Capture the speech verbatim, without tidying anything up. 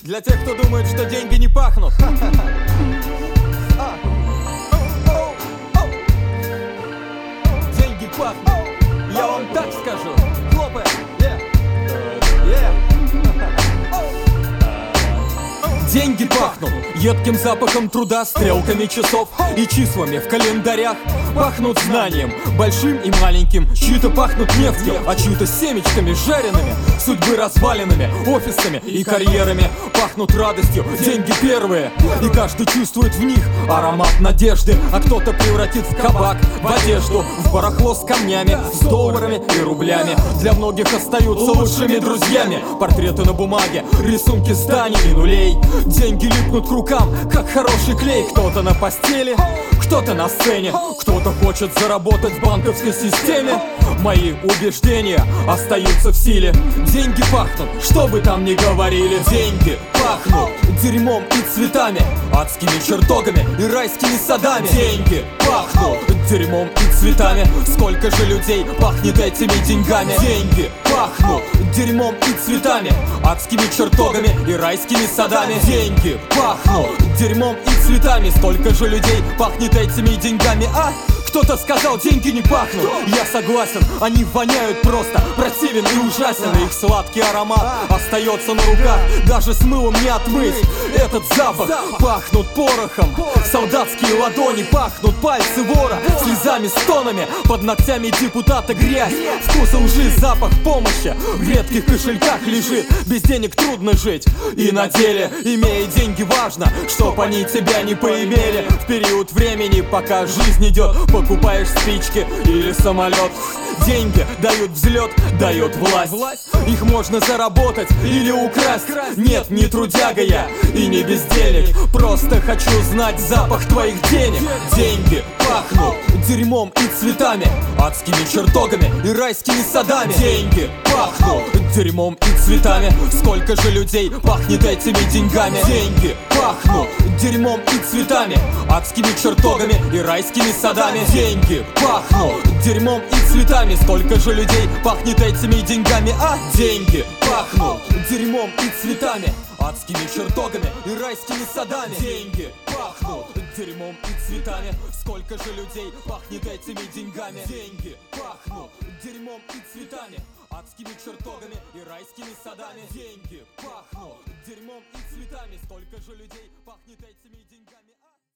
Для тех, кто думает, что деньги не пахнут. Деньги пахнут, я вам так скажу. Хлопаем. Деньги пахнут едким запахом труда, стрелками часов и числами в календарях. Пахнут знанием, большим и маленьким. Чьи-то пахнут нефтью, а чьи-то семечками жареными, судьбы развалинами, офисами и карьерами. Пахнут радостью, деньги первые, и каждый чувствует в них аромат надежды. А кто-то превратит в кабак, в одежду, в барахло с камнями, с долларами и рублями. Для многих остаются лучшими друзьями портреты на бумаге, рисунки зданий и нулей. Деньги липнут к рукам, как хороший клей. Кто-то на постели, кто-то на сцене, кто-то хочет заработать в банковской системе. Мои убеждения остаются в силе. Деньги пахнут, что бы там ни говорили. Деньги пахнут дерьмом и цветами, адскими чертогами и райскими садами. Деньги пахнут дерьмом и цветами. Сколько же людей пахнет этими деньгами. Деньги пахнут дерьмом и цветами, адскими чертогами и райскими садами. Деньги пахнут дерьмом и цветами. Сколько же людей пахнет этими деньгами, а? Кто-то сказал, деньги не пахнут. Я согласен, они воняют просто, противен и ужасен. Их сладкий аромат остается на руках, даже с мылом не отмыть этот запах. Пахнут порохом солдатские ладони, пахнут пальцы вора слезами, стонами, под ногтями депутата грязь. Вкус лжи, запах помощи в редких кошельках лежит. Без денег трудно жить, и на деле, имея деньги, важно, чтоб они тебя не поимели. В период времени, пока жизнь идет, покупаешь спички или самолет. Деньги дают взлет, дают власть. Их можно заработать или украсть. Нет, не трудяга я и не бездельник, просто хочу знать запах твоих денег. Деньги пахнут дерьмом и цветами, адскими чертогами и райскими садами. Деньги пахнут дерьмом и цветами. Сколько же людей пахнет этими деньгами. Деньги пахнут дерьмом и цветами, адскими чертогами и райскими садами. Деньги пахнут дерьмом и цветами. Сколько же людей пахнет этими деньгами, а? Деньги пахнут дерьмом и цветами, адскими чертогами и райскими садами. Деньги пахнут дерьмом и цветами. Сколько же людей пахнет этими деньгами. Деньги пахнут дерьмом и цветами, адскими чертогами и райскими садами. Деньги пахнут дерьмом и цветами. Сколько же людей пахнет этими деньгами.